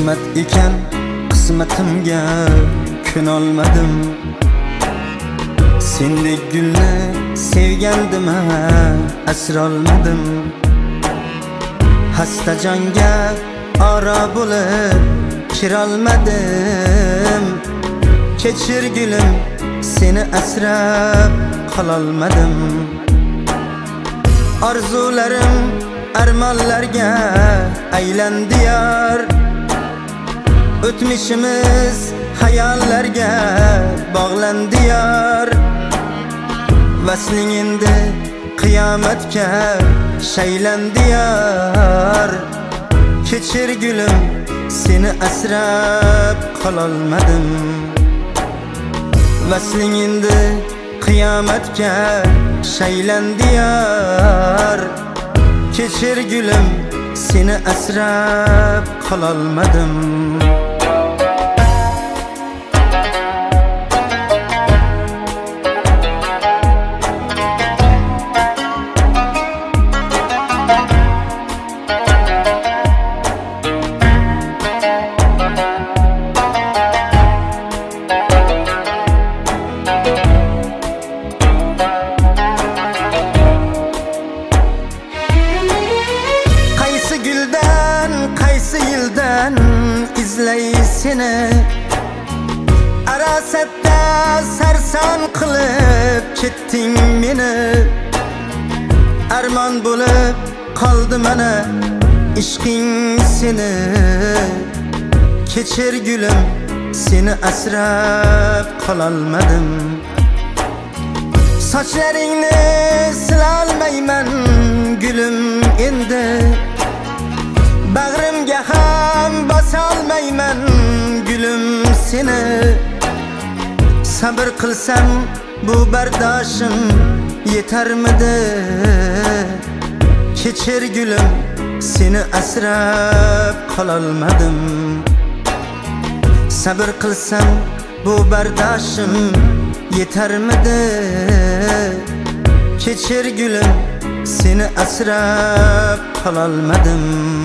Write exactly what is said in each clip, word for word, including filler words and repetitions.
qismat ekan qismatimga ko'nolmadim. Sendek gulni sevgandim, asrolmadim. Hasta jonga ora bo'lib kirolmadim. Kechir gulim, seni asrab qololmadim. Arzularim armonlarga aylandi yor. O'tmishimiz hayallarga bog'landi yor. Vasling endi qiyomatga shaylandi yor. Kechir gulim, seni asrab qololmadim. Vasling endi qiyomatga shaylandi yor. Kechir gulim, seni asrab qololmadim. Qaysi yildan izlay seni, arasatda sarson qilib ketding meni. Armon bo'lib qoldi mana ishqing seni. Kechir gulim, seni asrab qololmadim. Sochlaringni silolmayman gulim endi. Bag'rimga ham bosolmayman gulim seni. Sabr qilsam bu bardoshim yetarmidi? Kechir gulim, seni asrab qololmadim. Sabr qilsam bu bardoshim yetarmidi? Kechir gulim, seni asrab qololmadim.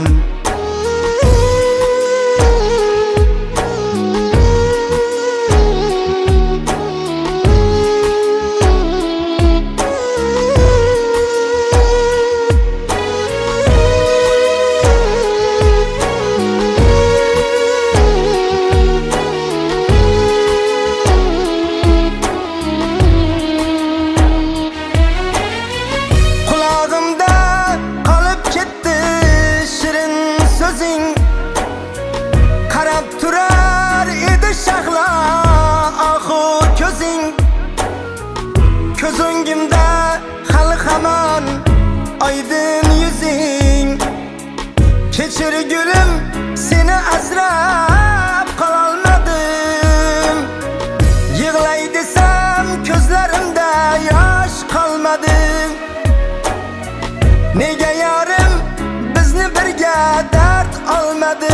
Qarab turar edi shahlo ohu ko'zing. Ko'z o'ngimda hali hamon oydin yuzing. Kechir gulim, seni asrab qololmadim. Yig'lay desam ko'zlarimda yosh qolmadi. Nega yorim bizni birga dard olmadi?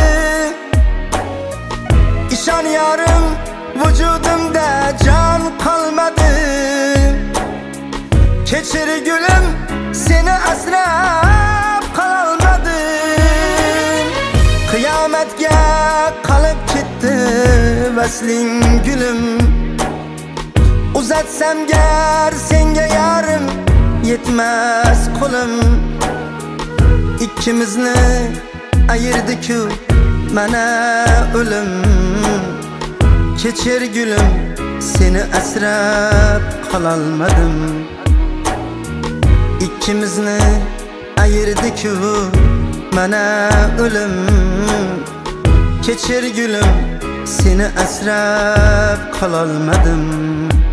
İşon yorim, vujudimda jon qolmadi. Kechir gulim, seni asrab qololmadim. Qiyomatga qolib ketdi vasling gulim. Uzatsam gar senga yorim, yetmas qo'lim. İkkimizni ayirdi-ku mana o'lim. Kechir gulim, seni asrab qololmadim. İkkimizni ayirdi-ku mana o'lim. Kechir gulim, seni asrab qololmadim.